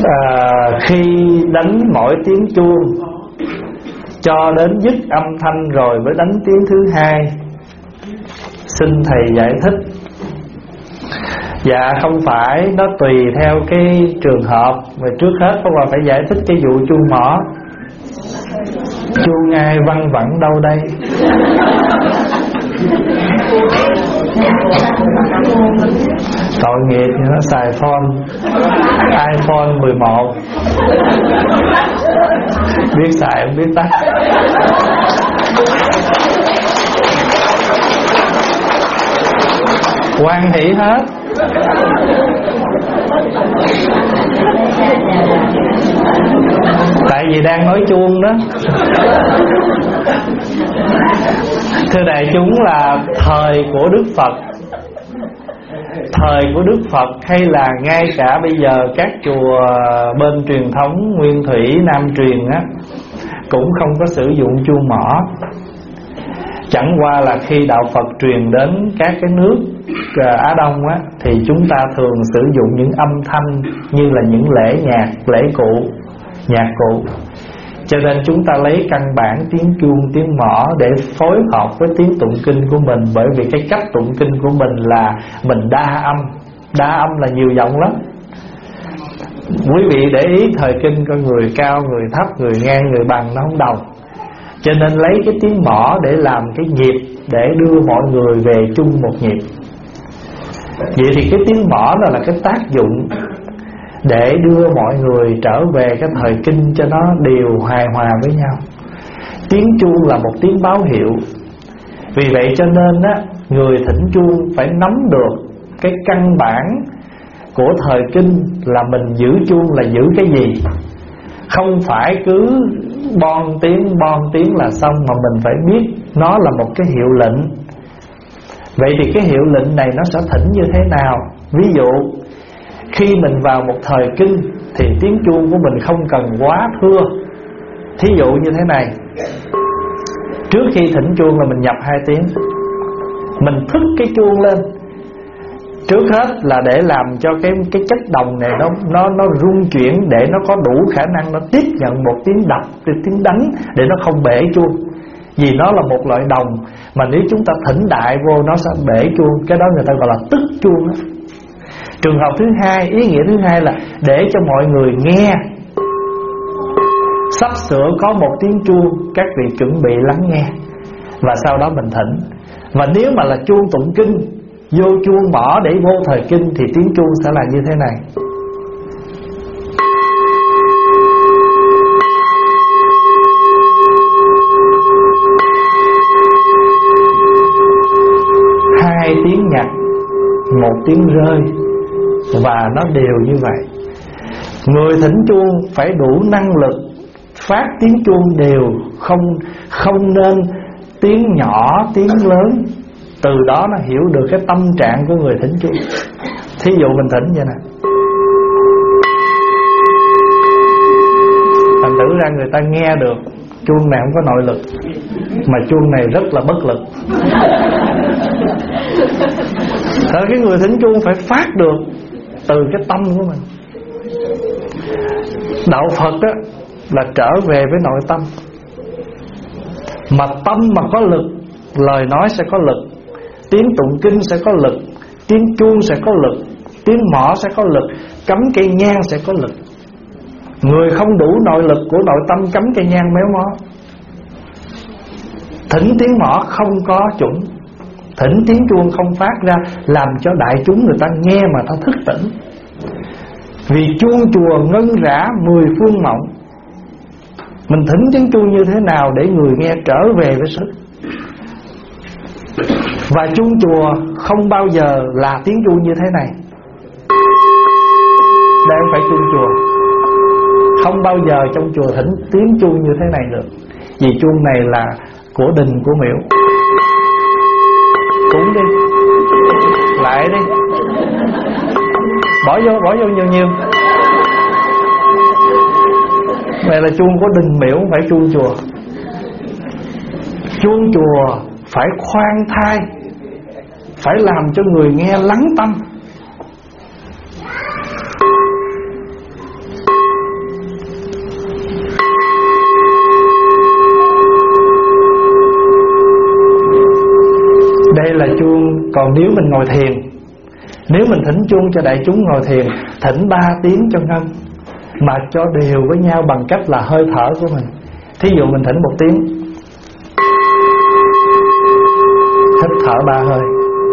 Khi đánh mỗi tiếng chuông cho đến dứt âm thanh rồi mới đánh tiếng thứ hai, xin thầy giải thích. Dạ không phải, nó tùy theo cái trường hợp. Mà trước hết Pháp Hòa phải giải thích cái vụ chuông mỏ. Chuông ai văng vẳng đâu đây? Tội nghiệp nó xài phone iPhone 11, biết xài không biết tắt. Hoan hỷ hết. Tại vì đang nói chuông đó. Thưa đại chúng, là thời của Đức Phật, thời của Đức Phật hay là ngay cả bây giờ các chùa bên truyền thống Nguyên Thủy Nam truyền á, cũng không có sử dụng chuông mỏ. Chẳng qua là khi đạo Phật truyền đến các cái nước Á Đông á, thì chúng ta thường sử dụng những âm thanh như là những lễ nhạc, lễ cụ, nhạc cụ. Cho nên chúng ta lấy căn bản tiếng chuông, tiếng mõ để phối hợp với tiếng tụng kinh của mình. Bởi vì cái cách tụng kinh của mình là mình đa âm. Đa âm là nhiều giọng lắm. Quý vị để ý thời kinh coi người cao, người thấp, người ngang, người bằng nó không đồng. Cho nên lấy cái tiếng mõ để làm cái nhịp, để đưa mọi người về chung một nhịp. Vậy thì cái tiếng mõ là cái tác dụng để đưa mọi người trở về cái thời kinh cho nó đều hài hòa với nhau. Tiếng chuông là một tiếng báo hiệu. Vì vậy cho nên á, người thỉnh chuông phải nắm được cái căn bản của thời kinh là mình giữ chuông là giữ cái gì. Không phải cứ bon tiếng là xong, mà mình phải biết nó là một cái hiệu lệnh. Vậy thì cái hiệu lệnh này nó sẽ thỉnh như thế nào? Ví dụ khi mình vào một thời kinh thì tiếng chuông của mình không cần quá thưa. Thí dụ như thế này, trước khi thỉnh chuông là mình nhập 2 tiếng, mình thức cái chuông lên. Trước hết là để làm cho cái chất đồng này nó rung chuyển, để nó có đủ khả năng nó tiếp nhận một tiếng đập, tiếng đánh, để nó không bể chuông. Vì nó là một loại đồng mà nếu chúng ta thỉnh đại vô nó sẽ bể chuông. Cái đó người ta gọi là tức chuông đó. Trường hợp thứ hai, ý nghĩa thứ hai là để cho mọi người nghe. Sắp sửa có một tiếng chuông, các vị chuẩn bị lắng nghe, và sau đó mình thỉnh. Và nếu mà là chuông tụng kinh, vô chuông mỏ để vô thời kinh, thì tiếng chuông sẽ là như thế này. Hai tiếng nhặt, một tiếng rơi, và nó đều như vậy. Người thỉnh chuông phải đủ năng lực phát tiếng chuông đều, không nên tiếng nhỏ, tiếng lớn. Từ đó nó hiểu được cái tâm trạng của người thỉnh chuông. Thí dụ mình thỉnh vậy nè, thành thử ra người ta nghe được chuông này không có nội lực, mà chuông này rất là bất lực. Thật cái người thỉnh chuông phải phát được từ cái tâm của mình. Đạo Phật đó là trở về với nội tâm. Mà tâm mà có lực, lời nói sẽ có lực, tiếng tụng kinh sẽ có lực, tiếng chuông sẽ có lực, tiếng mõ sẽ có lực, cắm cây nhang sẽ có lực. Người không đủ nội lực của nội tâm cắm cây nhang méo mó. Thỉnh tiếng mõ không có chuẩn, thỉnh tiếng chuông không phát ra, làm cho đại chúng người ta nghe mà ta thức tỉnh. Vì chuông chùa ngân rã 10 phương mộng. Mình thỉnh tiếng chuông như thế nào để người nghe trở về với sức. Và chuông chùa không bao giờ là tiếng chuông như thế này. Đây không phải chuông chùa. Không bao giờ trong chùa thỉnh tiếng chuông như thế này được. Vì chuông này là của đình của miễu. Cúng đi, lại đi, bỏ vô nhiều. Đây là chuông của đình miễu, không phải chuông chùa. Chuông chùa phải khoan thai, phải làm cho người nghe lắng tâm. Còn nếu mình ngồi thiền, nếu mình thỉnh chuông cho đại chúng ngồi thiền, thỉnh 3 tiếng cho ngân, mà cho đều với nhau bằng cách là hơi thở của mình. Thí dụ mình thỉnh 1 tiếng, hít thở 3 hơi,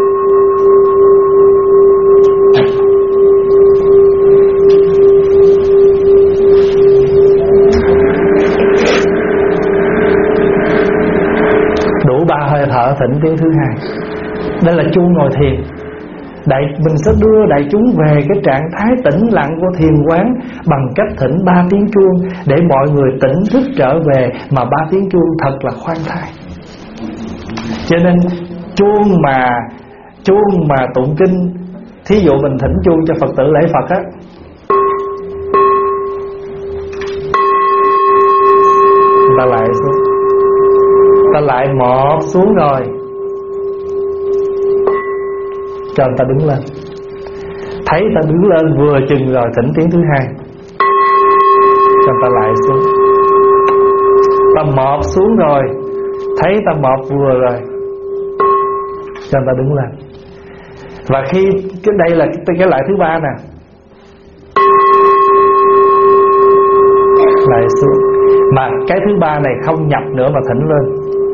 đủ 3 hơi thở thỉnh tiếng thứ 2. Đây là chuông ngồi thiền. Mình sẽ đưa đại chúng về cái trạng thái tĩnh lặng của thiền quán bằng cách thỉnh 3 tiếng chuông, để mọi người tỉnh thức trở về. Mà 3 tiếng chuông thật là khoan thai. Cho nên chuông mà tụng kinh, thí dụ mình thỉnh chuông cho Phật tử lễ Phật á, ta lại xuống, ta lại một xuống rồi cho người ta đứng lên. Thấy ta đứng lên vừa chừng rồi thỉnh tiếng thứ 2, cho người ta lại xuống. Ta một xuống rồi, thấy ta một vừa rồi, cho người ta đứng lên. Và khi đây là cái lại thứ 3 nè, lại xuống. Mà cái thứ 3 này không nhập nữa mà thỉnh lên,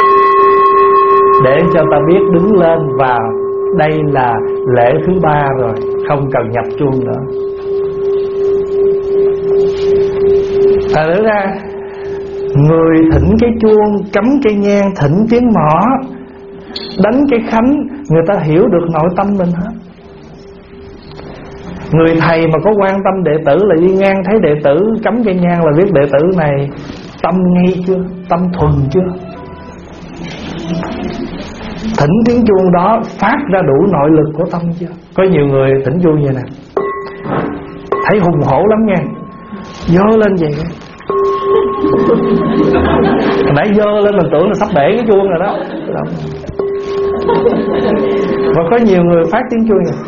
để cho ta biết đứng lên. Và đây là lễ thứ 3 rồi, không cần nhập chuông nữa. Thật ra người thỉnh cái chuông, cắm cây nhang, thỉnh tiếng mõ, đánh cái khánh, người ta hiểu được nội tâm mình hết. Người thầy mà có quan tâm đệ tử là đi ngang thấy đệ tử cắm cây nhang là biết đệ tử này tâm ngay chưa, tâm thuần chưa. Thỉnh tiếng chuông đó phát ra đủ nội lực của tâm chưa. Có nhiều người thỉnh chuông vậy nè, thấy hùng hổ lắm nha, dơ lên vậy. Nãy dơ lên mình tưởng là sắp bể cái chuông rồi đó. Và có nhiều người phát tiếng chuông này.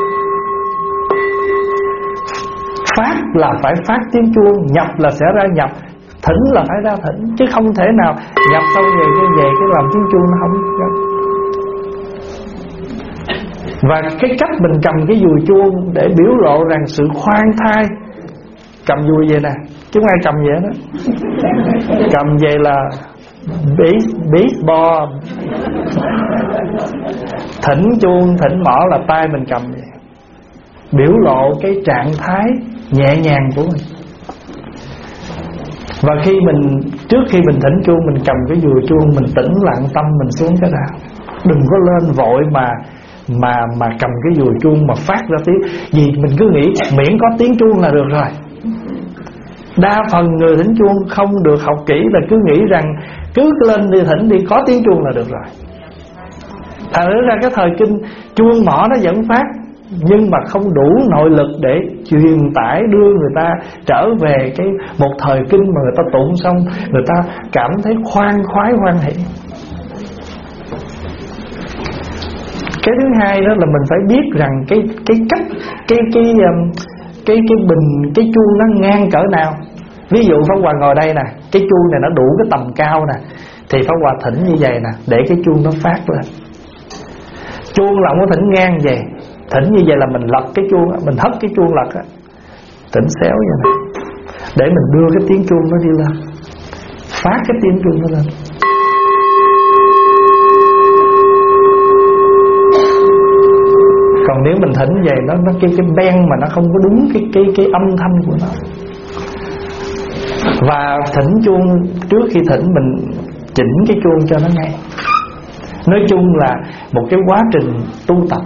Phát là phải phát tiếng chuông, nhập là sẽ ra nhập, thỉnh là phải ra thỉnh. Chứ không thể nào nhập xong về cái làm tiếng chuông nó không. Và cái cách mình cầm cái dùi chuông để biểu lộ rằng sự khoan thai. Cầm dùi vậy nè, chứ không ai cầm vậy đó. Cầm vậy là baseball. Thỉnh chuông, thỉnh mõ là tay mình cầm vậy, biểu lộ cái trạng thái nhẹ nhàng của mình. Và trước khi mình thỉnh chuông, mình cầm cái dùi chuông, mình tĩnh lặng tâm mình xuống cái nào. Đừng có lên vội mà cầm cái dùi chuông mà phát ra tiếng. Vì mình cứ nghĩ miễn có tiếng chuông là được rồi. Đa phần người thỉnh chuông không được học kỹ là cứ nghĩ rằng cứ lên đi thỉnh đi, có tiếng chuông là được rồi. Thật ra cái thời kinh chuông mõ nó vẫn phát, nhưng mà không đủ nội lực để truyền tải đưa người ta trở về một thời kinh mà người ta tụng xong người ta cảm thấy khoan khoái hoan hỷ. Cái thứ hai đó là mình phải biết rằng cái cách cái bình, cái chuông nó ngang cỡ nào. Ví dụ Pháp Hòa ngồi đây nè, cái chuông này nó đủ cái tầm cao nè, thì Pháp Hòa thỉnh như vậy nè, để cái chuông nó phát lên. Chuông là không có thỉnh ngang vậy. Thỉnh như vậy là mình lật cái chuông, mình hất cái chuông lật á, thỉnh xéo vậy nè, để mình đưa cái tiếng chuông nó đi lên, phát cái tiếng chuông nó lên. Còn nếu mình thỉnh vậy nó cái beng mà nó không có đúng cái âm thanh của nó. Và thỉnh chuông, trước khi thỉnh mình chỉnh cái chuông cho nó ngay. Nói chung là một cái quá trình tu tập.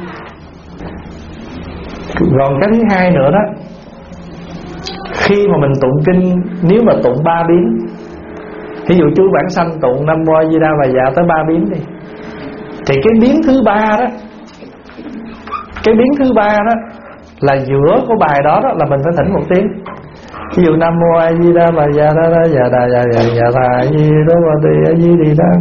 Còn cái thứ hai nữa đó, khi mà mình tụng kinh, nếu mà tụng 3 biến, ví dụ chú Vãng Sanh tụng Nam Mô A Di Đà Bà Dạ tới 3 biến đi, thì cái biến thứ 3 đó, cái biến thứ 3 đó là giữa của bài đó là mình phải thỉnh 1 tiếng. Ví dụ Nam Mô A Di Đà Bà Dạ Đà Đà Dạ Đà Dạ Dạ Dạ Đà A Di Đà Bà Di A Di Đi Đà,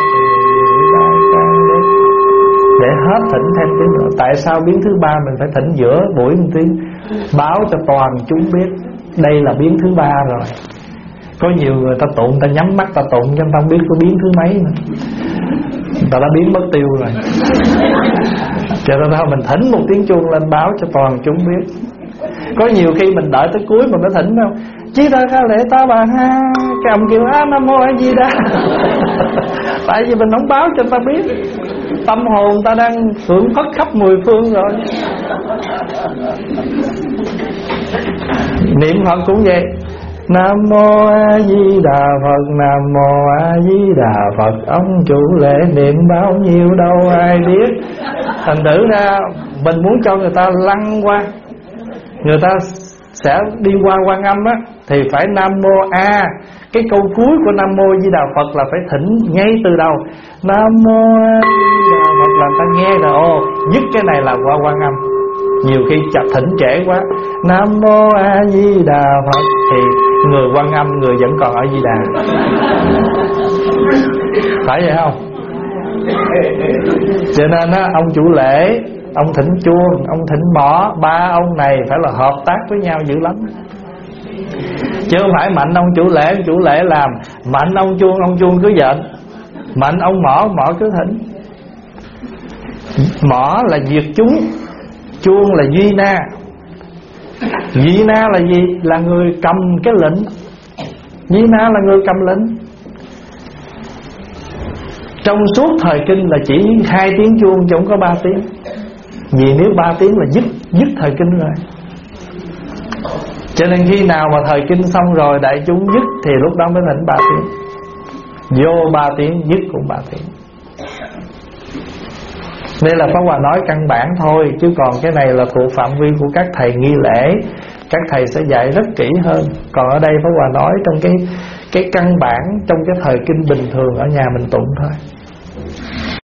để hết thỉnh thêm tiếng nữa. Tại sao biến thứ 3 mình phải thỉnh giữa buổi 1 tiếng? Báo cho toàn chúng biết đây là biến thứ 3 rồi. Có nhiều người ta tụng, ta nhắm mắt ta tụng cho ta không biết có biến thứ mấy nữa, ta đã biến mất tiêu rồi. Cho nên thôi mình thỉnh một tiếng chuông lên báo cho toàn chúng biết. Có nhiều khi mình đợi tới cuối mình mới thỉnh đâu. Chí ta ca lễ ta bà ha. Cái ông kêu Nam Mô A Di Đà. Tại vì mình không báo cho ta biết. Tâm hồn ta đang hưởng phất khắp mười phương rồi. Niệm Phật cũng vậy. Nam Mô A Di Đà Phật, Nam Mô A Di Đà Phật. Ông chủ lễ niệm bao nhiêu đâu ai biết. Thành thử ra mình muốn cho người ta lăn qua, người ta sẽ đi qua Quan Âm á, thì phải Nam Mô A. Cái câu cuối của Nam Mô Di Đà Phật là phải thỉnh ngay từ đầu. Nam Mô A Di Đà Phật là ta nghe rồi, ồ, dứt cái này là qua Quan Âm. Nhiều khi chặt thỉnh trễ quá, Nam Mô A Di Đà Phật thì người Quan Âm người vẫn còn ở Di Đà. Phải vậy không? Cho nên á, ông chủ lễ, ông thỉnh chuông, ông thỉnh mõ, ba ông này phải là hợp tác với nhau dữ lắm. Chứ không phải mạnh ông chủ lễ làm, mạnh ông chuông cứ giận, mạnh ông mõ cứ thỉnh. Mõ là diệt chúng, chuông là duy na. Duy na là gì? Là người cầm cái lệnh. Duy na là người cầm lệnh. Trong suốt thời kinh là chỉ 2 tiếng chuông chứ không có 3 tiếng. Vì nếu 3 tiếng là dứt thời kinh rồi. Cho nên khi nào mà thời kinh xong rồi đại chúng dứt thì lúc đó mới thỉnh 3 tiếng. Vô 3 tiếng, dứt cũng 3 tiếng. Đây là Pháp Hòa nói căn bản thôi, chứ còn cái này là thuộc phạm vi của các thầy nghi lễ, các thầy sẽ dạy rất kỹ hơn. Còn ở đây Pháp Hòa nói trong cái căn bản, trong cái thời kinh bình thường ở nhà mình tụng thôi.